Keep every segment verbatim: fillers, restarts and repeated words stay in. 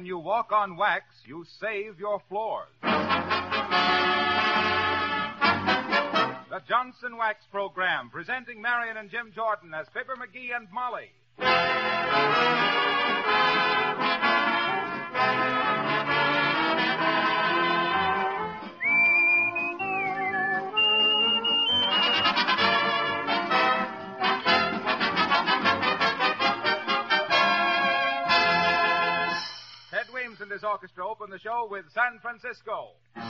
when you walk on wax, you save your floors. The Johnson Wax Program, presenting Marion and Jim Jordan as Fibber McGee and Molly. Ted Weems and his orchestra open the show with San Francisco.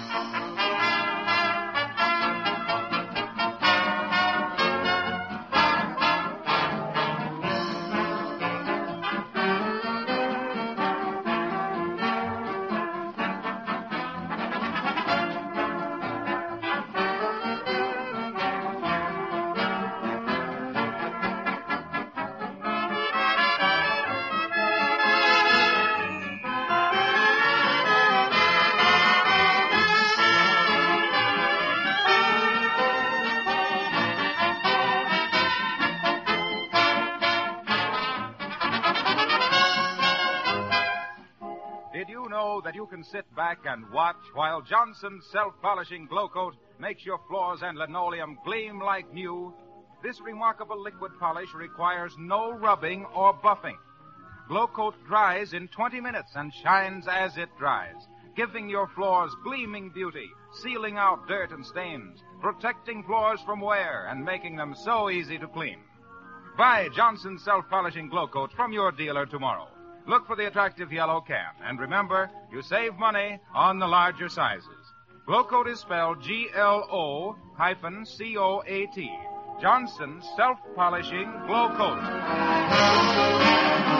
That you can sit back and watch while Johnson's self-polishing Glow Coat makes your floors and linoleum gleam like new. This remarkable liquid polish requires no rubbing or buffing. Glow Coat dries in twenty minutes and shines as it dries, giving your floors gleaming beauty, sealing out dirt and stains, protecting floors from wear, and making them so easy to clean. Buy Johnson's self-polishing Glow Coat from your dealer tomorrow. Look for the attractive yellow can. And remember, you save money on the larger sizes. Glow Coat is spelled G L O hyphen C O A T. Johnson's self-polishing Glow Coat.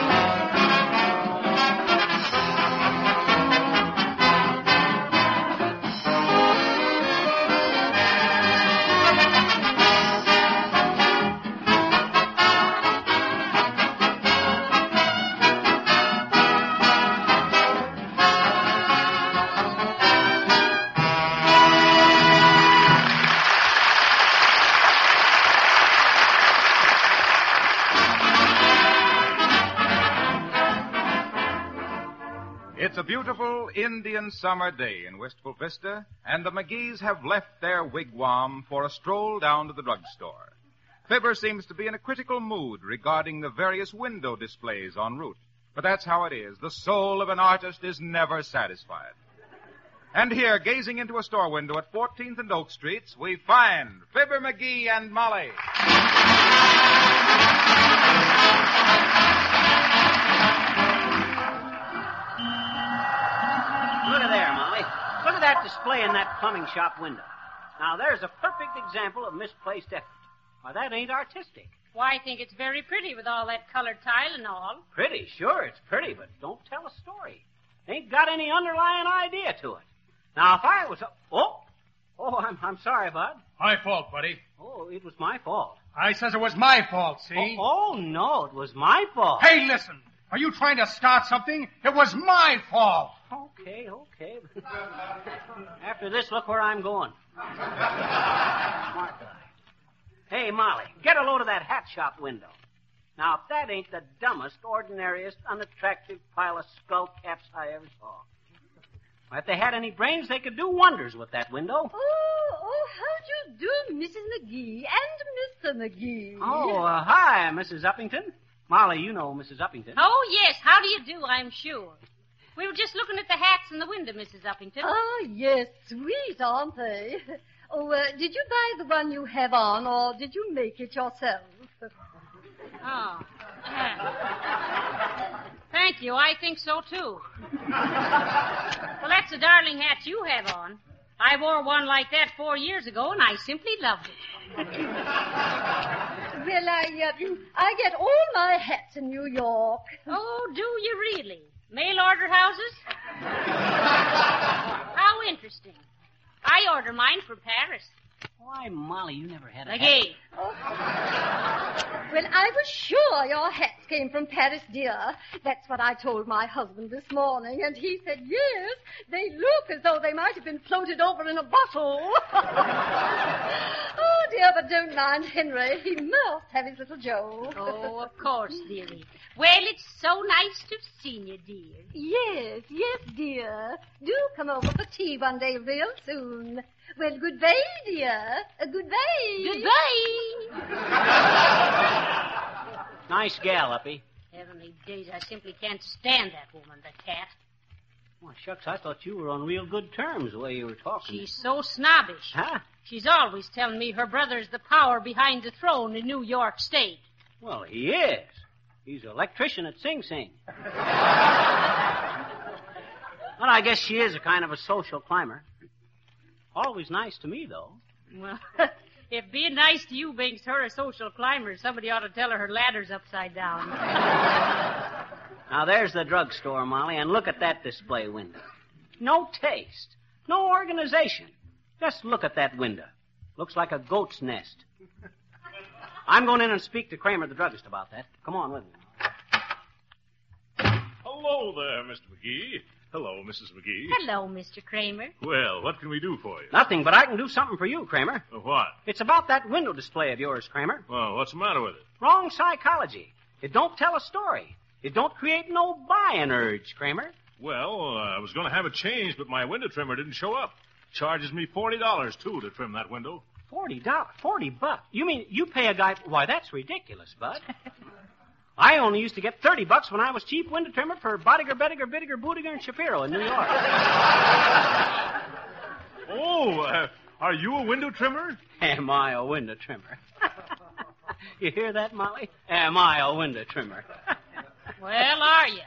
It's a beautiful Indian summer day in Wistful Vista, and the McGees have left their wigwam for a stroll down to the drugstore. Fibber seems to be in a critical mood regarding the various window displays en route. But that's how it is. The soul of an artist is never satisfied. And here, gazing into a store window at fourteenth and Oak Streets, we find Fibber McGee and Molly. Look at there, Molly. Look at that display in that plumbing shop window. Now, there's a perfect example of misplaced effort. Why, that ain't artistic. Why, I think it's very pretty with all that colored tile and all. Pretty, sure, it's pretty, but don't tell a story. Ain't got any underlying idea to it. Now, if I was a... Oh, oh, I'm, I'm sorry, Bud. My fault, buddy. Oh, it was my fault. I says it was my fault, see? Oh, oh, no, it was my fault. Hey, listen. Are you trying to start something? It was my fault. Okay, okay. After this, look where I'm going. Smart guy. Hey, Molly, get a load of that hat shop window. Now, if that ain't the dumbest, ordinariest, unattractive pile of skull caps I ever saw. If they had any brains, they could do wonders with that window. Oh, oh, how do you do, Missus McGee and Mister McGee? Oh, uh, hi, Missus Uppington. Molly, you know Missus Uppington. Oh, yes. How do you do, I'm sure. We were just looking at the hats in the window, Missus Uppington. Oh, yes, sweet, aren't they? Oh, uh, did you buy the one you have on, or did you make it yourself? Oh. Thank you. I think so, too. Well, that's a darling hat you have on. I wore one like that four years ago, and I simply loved it. Well, I, uh, I get all my hats in New York. Oh, do you really? Mail order houses? How interesting. I order mine from Paris. Why, Molly, you never had a McGee. hat. Oh. Well, I was sure your hats came from Paris, dear. That's what I told my husband this morning, and he said, yes, they look as though they might have been floated over in a bottle. Oh, Oh, dear, but don't mind Henry. He must have his little Joe. Oh, of course, dearie. Well, it's so nice to have seen you, dear. Yes, yes, dear. Do come over for tea one day real soon. Well, goodbye, dear. Uh, goodbye. Goodbye. Nice gal, Uppy. Heavenly days, I simply can't stand that woman, the cat. Well, shucks, I thought you were on real good terms the way you were talking. She's so snobbish. Huh? She's always telling me her brother's the power behind the throne in New York State. Well, he is. He's an electrician at Sing Sing. Well, I guess she is a kind of a social climber. Always nice to me, though. Well, if being nice to you makes her a social climber, somebody ought to tell her her ladder's upside down. Now, there's the drugstore, Molly, and look at that display window. No taste. No organization. Just look at that window. Looks like a goat's nest. I'm going in and speak to Kramer, the druggist, about that. Come on with me. Hello there, Mister McGee. Hello, Missus McGee. Hello, Mister Kramer. Well, what can we do for you? Nothing, but I can do something for you, Kramer. Uh, what? It's about that window display of yours, Kramer. Well, what's the matter with it? Wrong psychology. It don't tell a story. It don't create no buying urge, Kramer. Well, uh, I was going to have it changed, but my window trimmer didn't show up. Charges me forty dollars, too, to trim that window. Forty dollars? Forty bucks? You mean you pay a guy... Why, that's ridiculous, Bud. I only used to get thirty bucks when I was chief window trimmer for Bodiger, Bediger, Bidiger, Bootiger, and Shapiro in New York. Oh, uh, are you a window trimmer? Am I a window trimmer? You hear that, Molly? Am I a window trimmer? Well, are you?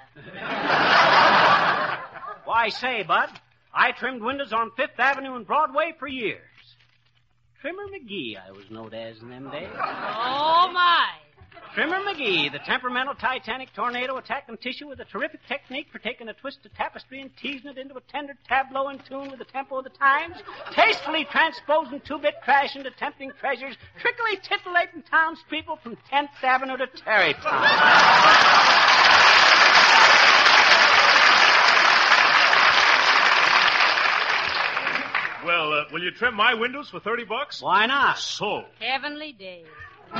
Why, say, Bud, I trimmed windows on Fifth Avenue and Broadway for years. Trimmer McGee, I was known as in them days. Oh, my. Trimmer McGee, the temperamental Titanic tornado attacking tissue with a terrific technique for taking a twisted tapestry and teasing it into a tender tableau in tune with the tempo of the times, tastefully transposing two-bit trash into tempting treasures, trickily titillating townspeople from tenth Avenue to Tarrytown. Well, uh, will you trim my windows for thirty bucks? Why not? So. Heavenly days.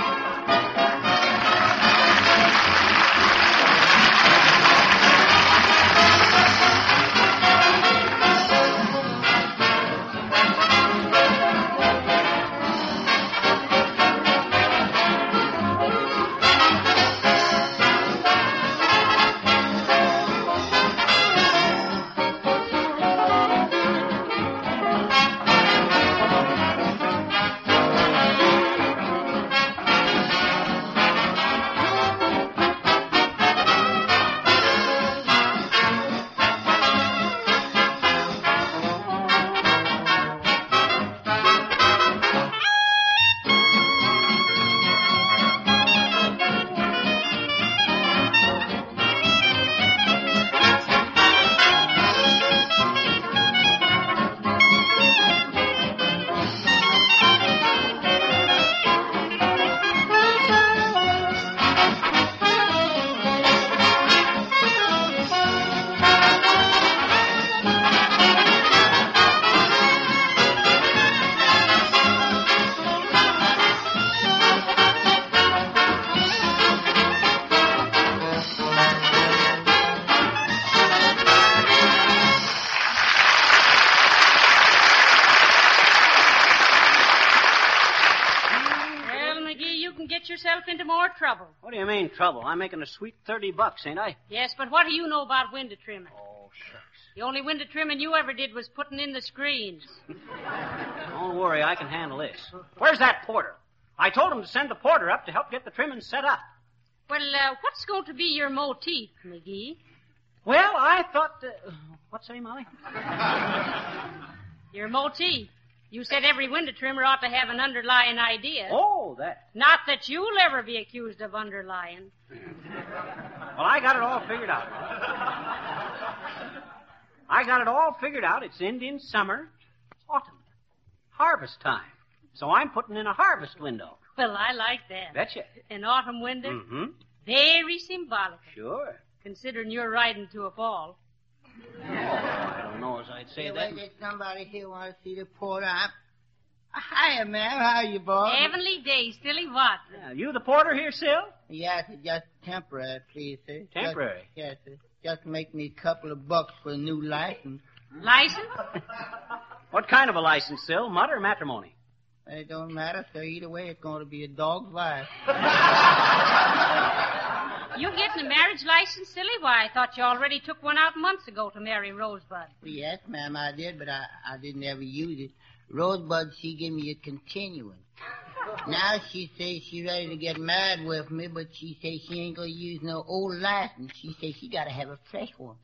Into more trouble. What do you mean, trouble? I'm making a sweet thirty bucks, ain't I? Yes, but what do you know about window trimming? Oh, shucks. The only window trimming you ever did was putting in the screens. Don't worry, I can handle this. Where's that porter? I told him to send the porter up to help get the trimming set up. Well, uh, what's going to be your motif, McGee? Well, I thought... Uh, what's that, Molly? Your motif. You said every window trimmer ought to have an underlying idea. Oh, that. Not that you'll ever be accused of underlying. Well, I got it all figured out. I got it all figured out. It's Indian summer. It's autumn. Harvest time. So I'm putting in a harvest window. Well, I like that. Betcha. An autumn window? Mm-hmm. Very symbolic. Sure. Considering you're riding to a fall. Oh, I don't know as I'd say hey, that. Wait, there's somebody here want to see the porter. I'm, Hiya, ma'am. How you, boy? Heavenly days, silly what? Yeah, you the porter here, Sil? Yes, it's just temporary, please, sir. Temporary? Just, yes, sir. Just make me a couple of bucks for a new license. License? What kind of a license, Sil? Mud or matrimony? It don't matter, sir. Either way, it's going to be a dog's life. You getting a marriage license, silly? Why, I thought you already took one out months ago to marry Rosebud. Yes, ma'am, I did, but I, I didn't ever use it. Rosebud, she gave me a continuance. Now she says she ready to get married with me, but she says she ain't gonna use no old license. She says she gotta have a fresh one.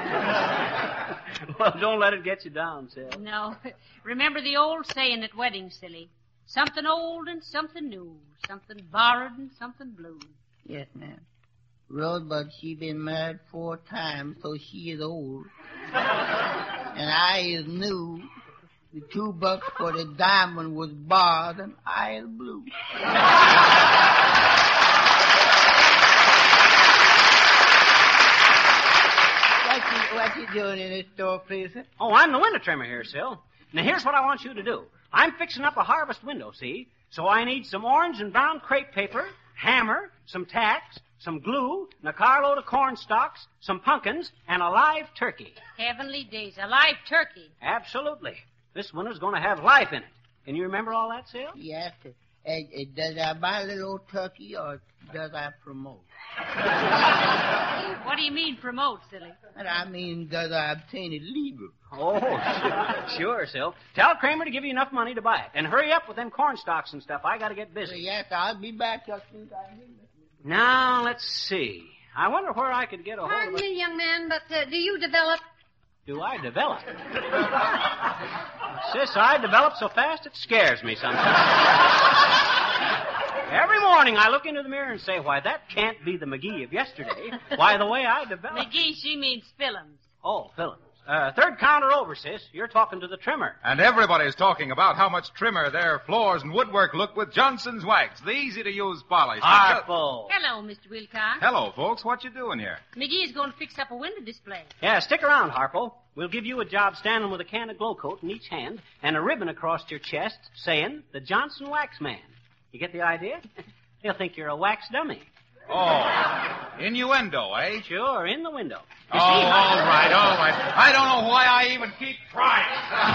Well, don't let it get you down, Sil. No. Remember the old saying at weddings, silly. Something old and something new. Something borrowed and something blue. Yes, ma'am. Rosebud, she been married four times, so she is old. And I is new. The two bucks for the diamond was borrowed, and I is blue. what, you, what you doing in this store, please, sir? Oh, I'm the window trimmer here, Sil. Now, here's what I want you to do. I'm fixing up a harvest window, see? So I need some orange and brown crepe paper, hammer, some tacks, some glue, and a carload of corn stalks, some pumpkins, and a live turkey. Heavenly days, a live turkey. Absolutely. This window's going to have life in it. Can you remember all that, Sil? Yes, sir. Uh, uh, does I buy a little old turkey, or does I promote? What do you mean promote, silly? And I mean, does I obtain it legal? Oh, sure, Sil. Tell Kramer to give you enough money to buy it. And hurry up with them corn stalks and stuff. I got to get busy. Well, yes, I'll be back just as soon as I get it. Now, let's see. I wonder where I could get a hold Pardon of it. me, young man, but uh, do you develop... Do I develop? Sis, I develop so fast it scares me sometimes. Every morning I look into the mirror and say, why, that can't be the McGee of yesterday. Why, the way I develop... McGee, she means Fillins. Oh, Fillins. Uh, third counter over, sis. You're talking to the trimmer. And everybody's talking about how much trimmer their floors and woodwork look with Johnson's Wax, the easy-to-use polish. Harpo. Hello, Mister Wilcox. Hello, folks. What you doing here? McGee's going to fix up a window display. Yeah, stick around, Harpo. We'll give you a job standing with a can of glow coat in each hand and a ribbon across your chest saying, the Johnson Wax Man. You get the idea? They'll think you're a wax dummy. Oh, innuendo, eh? Sure, in the window. Oh, all right, all right. I don't know why I even keep trying.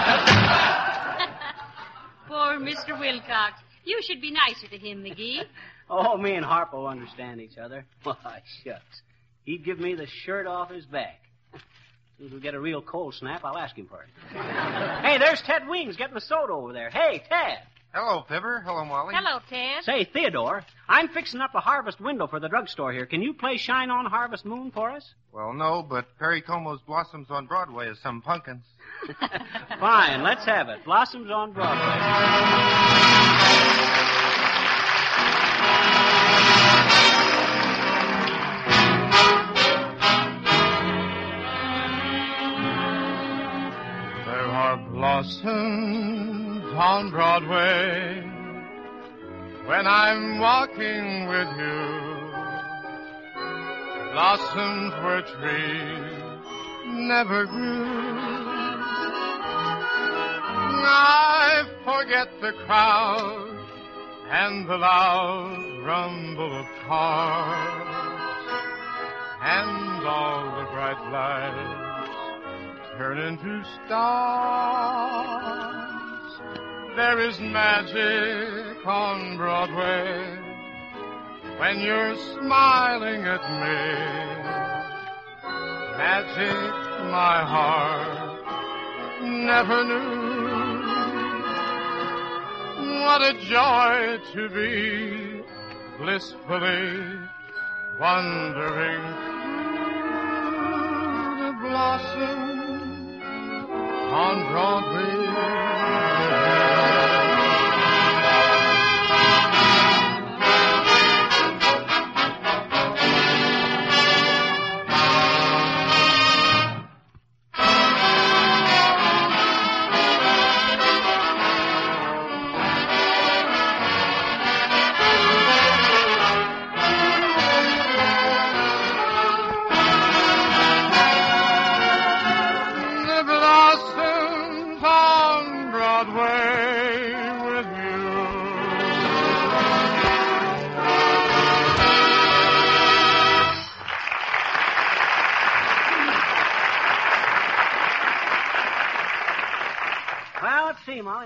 Poor Mister Wilcox. You should be nicer to him, McGee. Oh, me and Harpo understand each other. Why, shucks. He'd give me the shirt off his back. As soon as we get a real cold snap, I'll ask him for it. Hey, there's Ted Wings getting the soda over there. Hey, Ted. Hello, Fibber. Hello, Molly. Hello, Ted. Say, Theodore, I'm fixing up a harvest window for the drugstore here. Can you play Shine On Harvest Moon for us? Well, no, but Perry Como's Blossoms on Broadway is some pumpkins. Fine, let's have it. Blossoms on Broadway. There are blossoms on Broadway when I'm walking with you. Blossoms where trees never grew. I forget the crowd and the loud rumble of cars and all the bright lights turn into stars. There is magic on Broadway when you're smiling at me. Magic my heart never knew. What a joy to be blissfully wandering through the blossoms on Broadway.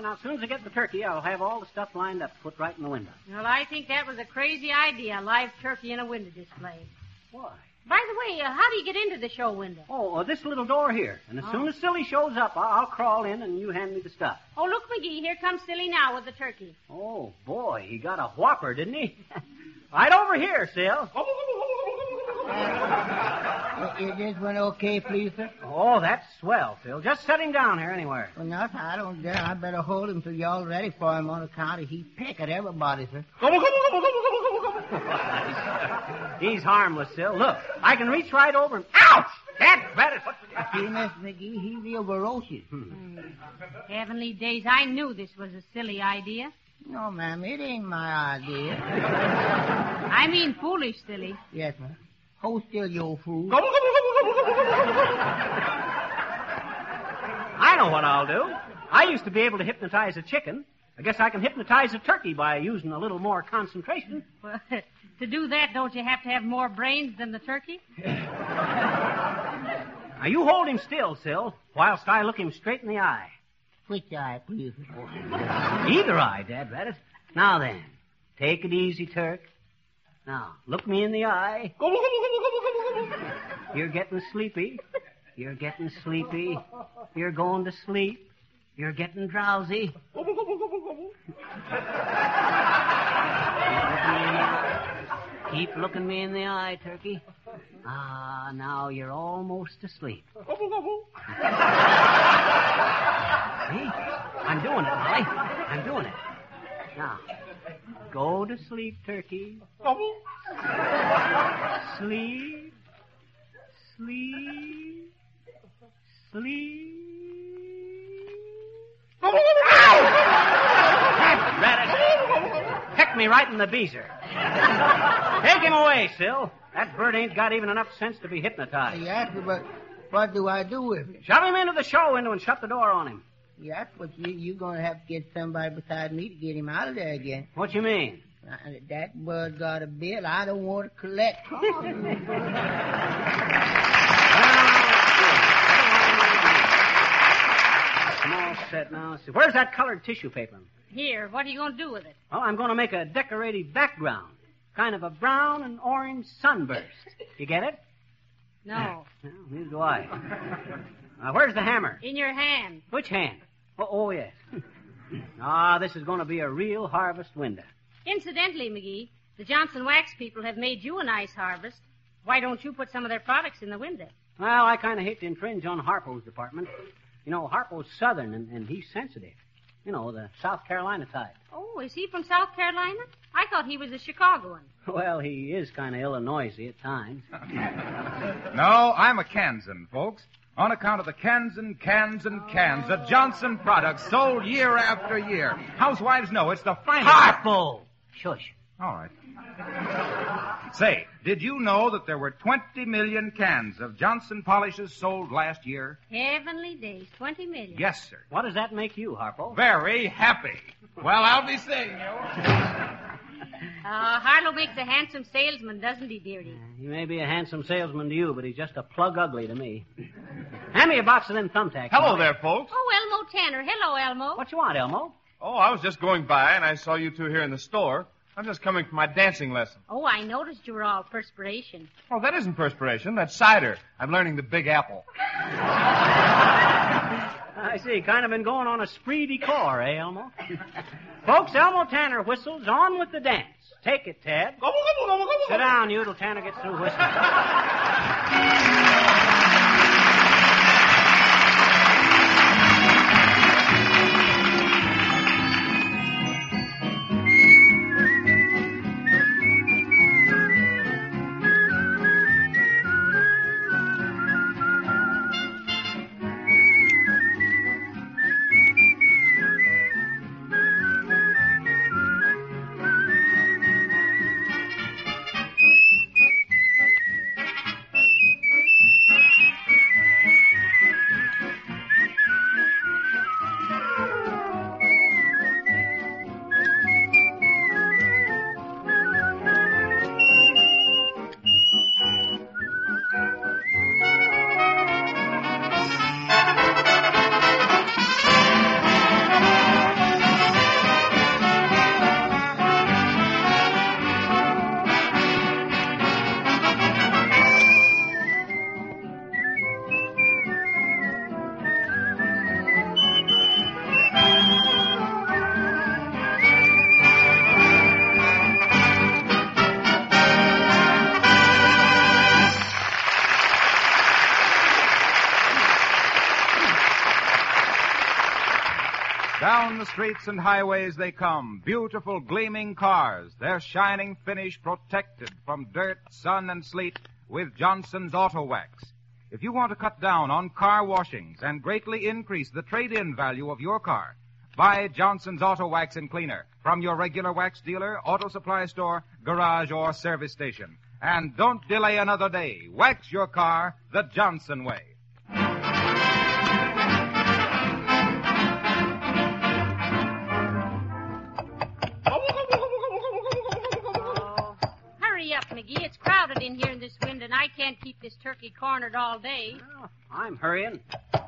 Now, as soon as I get the turkey, I'll have all the stuff lined up, put right in the window. Well, I think that was a crazy idea, a live turkey in a window display. Why? By the way, uh, how do you get into the show window? Oh, uh, this little door here. And as Oh. soon as Silly shows up, I'll, I'll crawl in and you hand me the stuff. Oh, look, McGee, here comes Silly now with the turkey. Oh, boy, he got a whopper, didn't he? Right over here, Sil. Is this one okay, please, sir? Oh, that's swell, Phil. Just set him down here anywhere. Well, no, sir, I don't dare. I better hold him till y'all ready for him on account of he pick at everybody, sir. He's harmless, Sil. Look, I can reach right over him. Ouch! That's better. See, Miss McGee, he's real ferocious. Hmm. Heavenly days, I knew this was a silly idea. No, ma'am, it ain't my idea. I mean foolish, Silly. Yes, ma'am. Hold still, you old fool. I know what I'll do. I used to be able to hypnotize a chicken. I guess I can hypnotize a turkey by using a little more concentration. Well, to do that, don't you have to have more brains than the turkey? Now, you hold him still, Sil, whilst I look him straight in the eye. Which eye, please? Either eye, Dad Rabbit. Now then, take it easy, Turk. Now, look me in the eye. You're getting sleepy. You're getting sleepy. You're going to sleep. You're getting drowsy. Keep looking me in the eye, Turkey. Ah, now you're almost asleep. See? I'm doing it, Molly. I'm doing it. Now, go to sleep, Turkey. Sleep. Sleep. Sleep. Rabbit. Peck me right in the beezer. Take him away, Sil. That bird ain't got even enough sense to be hypnotized. Yes, but what do I do with it? Shove him into the show window and shut the door on him. Yes, but you, you're going to have to get somebody beside me to get him out of there again. What you mean? Uh, that bird got a bill I don't want to collect. I'm all set now. See, where's that colored tissue paper? Here, what are you going to do with it? Oh, I'm going to make a decorated background. Kind of a brown and orange sunburst. You get it? No. Well, neither do I. Uh, where's the hammer? In your hand. Which hand? Oh, oh yes. Ah, this is going to be a real harvest window. Incidentally, McGee, the Johnson Wax people have made you a nice harvest. Why don't you put some of their products in the window? Well, I kind of hate to infringe on Harpo's department. You know, Harpo's Southern, and, and he's sensitive. You know, the South Carolina type. Oh, is he from South Carolina? I thought he was a Chicagoan. Well, he is kind of Illinoisy at times. No, I'm a Kansan, folks. On account of the cans and cans and cans of Johnson products sold year after year. Housewives know it's the finest... Harpo! Shush. All right. Say, did you know that there were twenty million cans of Johnson polishes sold last year? Heavenly days, twenty million. Yes, sir. What does that make you, Harpo? Very happy. Well, I'll be seeing you. Uh, Harlow makes a handsome salesman, doesn't he, dearie? He may be a handsome salesman to you, but he's just a plug ugly to me. Hand me a box of them thumbtacks. Hello Molly. there, folks. Oh, Elmo Tanner. Hello, Elmo. What you want, Elmo? Oh, I was just going by, and I saw you two here in the store. I'm just coming from my dancing lesson. Oh, I noticed you were all perspiration. Oh, that isn't perspiration. That's cider. I'm learning the Big Apple. I see. Kind of been going on a spree de corps, eh, Elmo? Folks, Elmo Tanner whistles. On with the dance. Take it, Ted. Sit down, you, till Tanner gets through whistling. Down the streets and highways they come, beautiful gleaming cars, their shining finish protected from dirt, sun, and sleet with Johnson's Auto Wax. If you want to cut down on car washings and greatly increase the trade-in value of your car, buy Johnson's Auto Wax and Cleaner from your regular wax dealer, auto supply store, garage, or service station. And don't delay another day. Wax your car the Johnson way. McGee, it's crowded in here in this wind, and I can't keep this turkey cornered all day. Oh, I'm hurrying.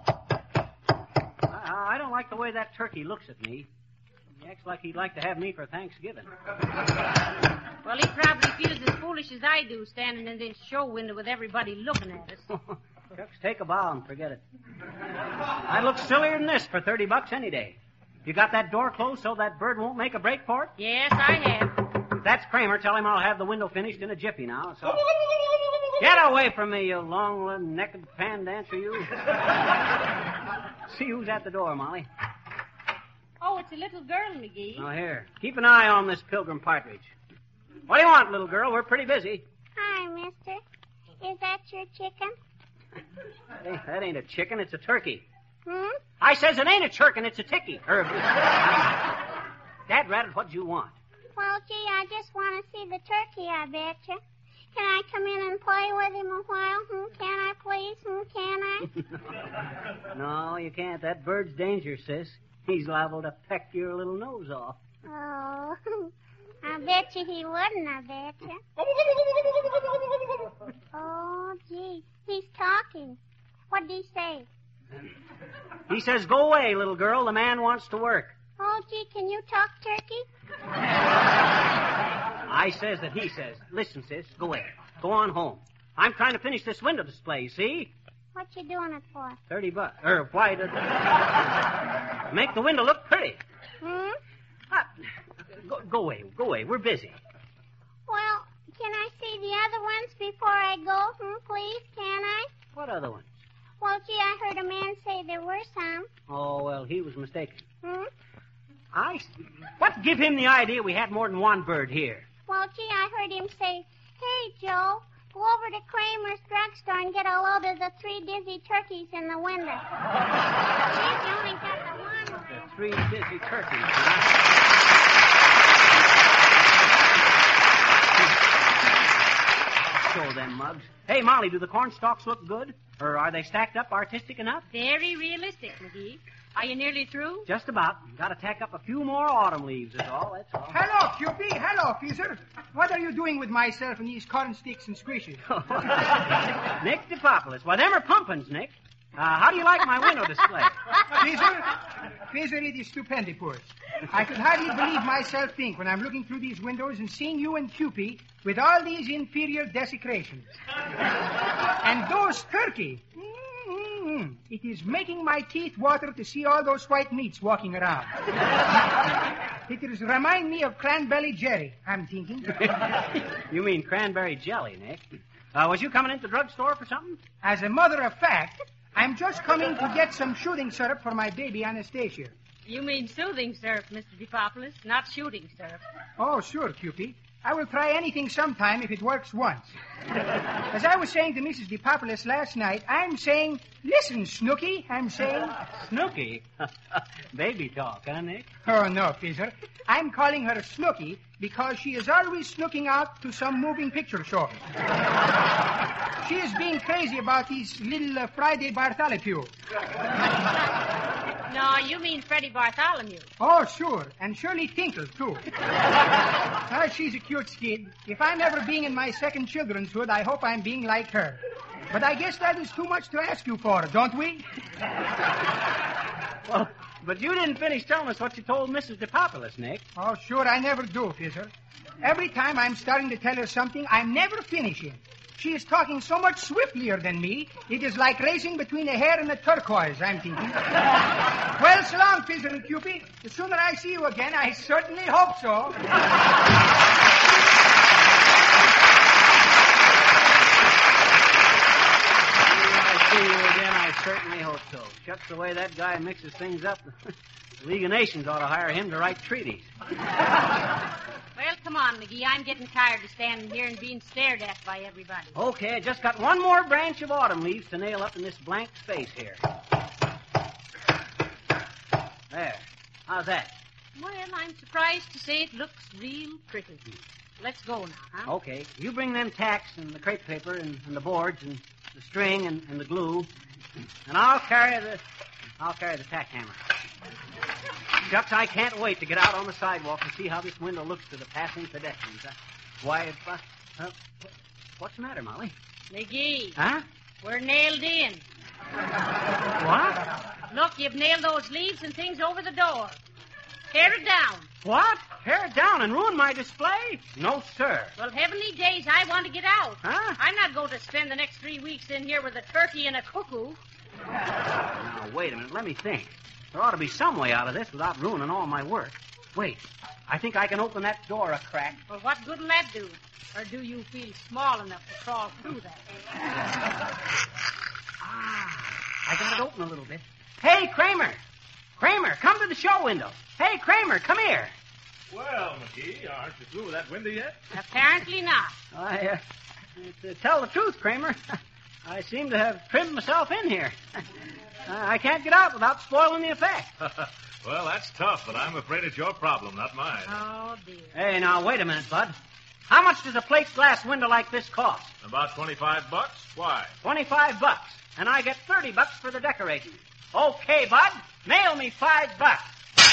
I, I don't like the way that turkey looks at me. He acts like he'd like to have me for Thanksgiving. Well, he probably feels as foolish as I do, standing in this show window with everybody looking at us. Shucks, take a bow and forget it. I'd look sillier than this for thirty bucks any day. You got that door closed so that bird won't make a break for it? Yes, I have. If that's Kramer, tell him I'll have the window finished in a jiffy now, so... Get away from me, you long-necked pan dancer, you. See who's at the door, Molly. Oh, it's a little girl, McGee. Oh, here. Keep an eye on this Pilgrim Partridge. What do you want, little girl? We're pretty busy. Hi, mister. Is that your chicken? Hey, that ain't a chicken, it's a turkey. Hmm? I says it ain't a chicken, it's a ticky. Er, Dad Rabbit, what'd you want? Well, gee, I just want to see the turkey, I betcha. Can I come in and play with him a while? Hmm, can I, please? Hmm, can I? No, you can't. That bird's dangerous, sis. He's liable to peck your little nose off. Oh, I bet you he wouldn't, I bet you. Oh, gee, he's talking. What'd he say? He says, go away, little girl. The man wants to work. Oh, gee, can you talk turkey? I says that he says. Listen, sis, go away. Go on home. I'm trying to finish this window display, see? What you doing it for? Thirty bucks. Er, why? To make the window look pretty. Hmm? Uh, go, go away. Go away. We're busy. Well, can I see the other ones before I go? Hmm, please, can I? What other ones? Well, gee, I heard a man say there were some. Oh, well, he was mistaken. Hmm? I... What give him the idea we had more than one bird here? Well, gee, I heard him say, hey, Joe, go over to Kramer's drugstore and get a load of the three dizzy turkeys in the window. Gee, you only got the one. The three dizzy turkeys, huh? Show them mugs. Hey, Molly, do the corn stalks look good? Or are they stacked up artistic enough? Very realistic, McGee. Are you nearly through? Just about. Got to tack up a few more autumn leaves is all, that's all. Hello, Cupid. Hello, Feezer. What are you doing with myself and these corn sticks and squishes? Nick DePopulis. Well, them are pumpkins, Nick. Uh, how do you like my window display? Feezer, Feezer, it is stupendous. I could hardly believe myself think when I'm looking through these windows and seeing you and Cupid with all these inferior desecrations. And those turkey. Mm-hmm. It is making my teeth water to see all those white meats walking around. It is remind me of Cranberry Jerry, I'm thinking. You mean cranberry jelly, Nick. Uh, was you coming into the drugstore for something? As a matter of fact, I'm just coming to get some shooting syrup for my baby Anastasia. You mean soothing syrup, Mister DePopulis, not shooting syrup. Oh, sure, Cupid. I will try anything sometime if it works once. As I was saying to Missus DePopulis last night, I'm saying, listen, Snooky, I'm saying... Snooky? Baby talk, huh, Nick? Oh, no, Fizzer. I'm calling her Snooky because she is always snooking out to some moving picture show. She is being crazy about these little uh, Friday Bartholomew. No, you mean Freddie Bartholomew. Oh, sure. And Shirley Tinkle, too. Well, she's a cute skid. If I'm ever being in my second children's hood, I hope I'm being like her. But I guess that is too much to ask you for, don't we? Well, but you didn't finish telling us what you told Missus DePopulis, Nick. Oh, sure, I never do, Fizzer. Every time I'm starting to tell her something, I'm never finishing. She is talking so much swifter than me, it is like racing between a hare and a turquoise, I'm thinking. Well, so long, Fizzer and Cupid. The sooner I see you again, I certainly hope so. I see you again, I certainly hope so. Shucks, the way that guy mixes things up. The League of Nations ought to hire him to write treaties. Well, come on, McGee. I'm getting tired of standing here and being stared at by everybody. Okay, I just got one more branch of autumn leaves to nail up in this blank space here. There. How's that? Well, I'm surprised to say it looks real pretty. Let's go now, huh? Okay. You bring them tacks and the crepe paper and, and the boards and the string and, and the glue. And I'll carry the I'll carry the tack hammer. Shucks, I can't wait to get out on the sidewalk and see how this window looks to the passing pedestrians. Uh, why, if, uh, uh, what's the matter, Molly? McGee. Huh? We're nailed in. What? Look, you've nailed those leaves and things over the door. Tear it down. What? Tear it down and ruin my display? No, sir. Well, heavenly days, I want to get out. Huh? I'm not going to spend the next three weeks in here with a turkey and a cuckoo. Now, wait a minute. Let me think. There ought to be some way out of this without ruining all my work. Wait. I think I can open that door a crack. Well, what good will that do? Or do you feel small enough to crawl through that? Ah, I got it open a little bit. Hey, Kramer! Kramer, come to the show window. Hey, Kramer, come here. Well, McGee, aren't you through with that window yet? Apparently not. I, uh, to tell the truth, Kramer, I seem to have trimmed myself in here. I can't get out without spoiling the effect. Well, that's tough, but I'm afraid it's your problem, not mine. Oh, dear. Hey, now, wait a minute, Bud. How much does a plate glass window like this cost? About twenty-five bucks? Why? Twenty-five bucks. And I get thirty bucks for the decorating. Okay, Bud. Mail me five bucks.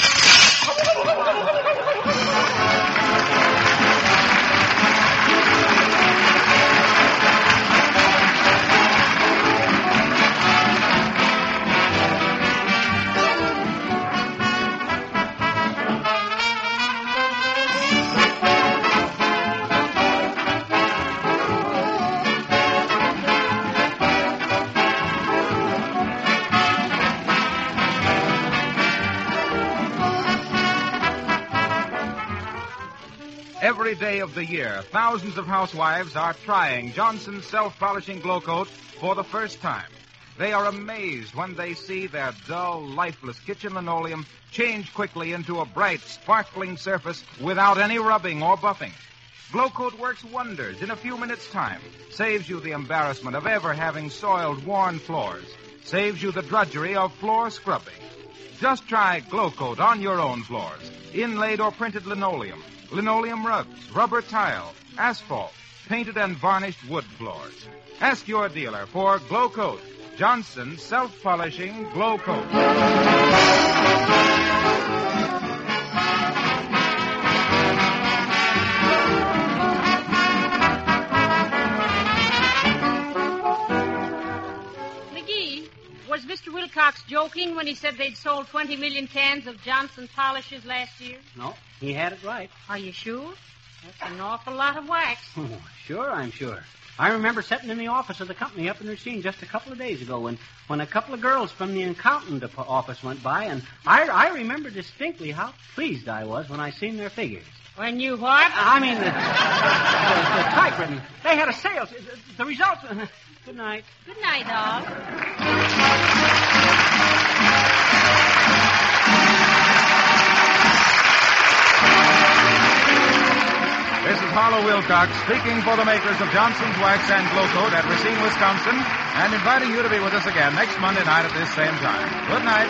Every day of the year, thousands of housewives are trying Johnson's self-polishing glow coat for the first time. They are amazed when they see their dull, lifeless kitchen linoleum change quickly into a bright, sparkling surface without any rubbing or buffing. Glow Coat works wonders in a few minutes' time, saves you the embarrassment of ever having soiled, worn floors, saves you the drudgery of floor scrubbing. Just try Glow Coat on your own floors, inlaid or printed linoleum, linoleum rugs, rubber tile, asphalt, painted and varnished wood floors. Ask your dealer for Glow Coat, Johnson's self-polishing Glow Coat. McGee, was Mister Wilcox joking when he said they'd sold twenty million cans of Johnson polishes last year? No, he had it right. Are you sure? That's an awful lot of wax. Oh, sure, I'm sure. I remember sitting in the office of the company up in Racine just a couple of days ago when, when a couple of girls from the accountant office went by, and I, I remember distinctly how pleased I was when I seen their figures. When you what? I mean, the, the, the typewritten. They had a sales. The, the results. Good night. Good night, all. This is Harlow Wilcox speaking for the makers of Johnson's Wax and Glow Coat at Racine, Wisconsin, and inviting you to be with us again next Monday night at this same time. Good night.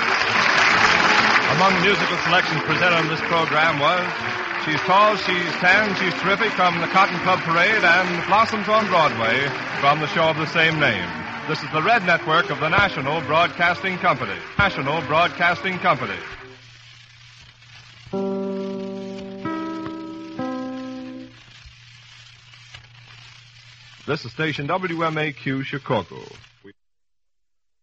Among the musical selections presented on this program was She's Tall, She's Tan, She's Terrific from the Cotton Club Parade and Blossoms on Broadway from the show of the same name. This is the Red Network of the National Broadcasting Company. National Broadcasting Company. This is station W M A Q Chicago. We-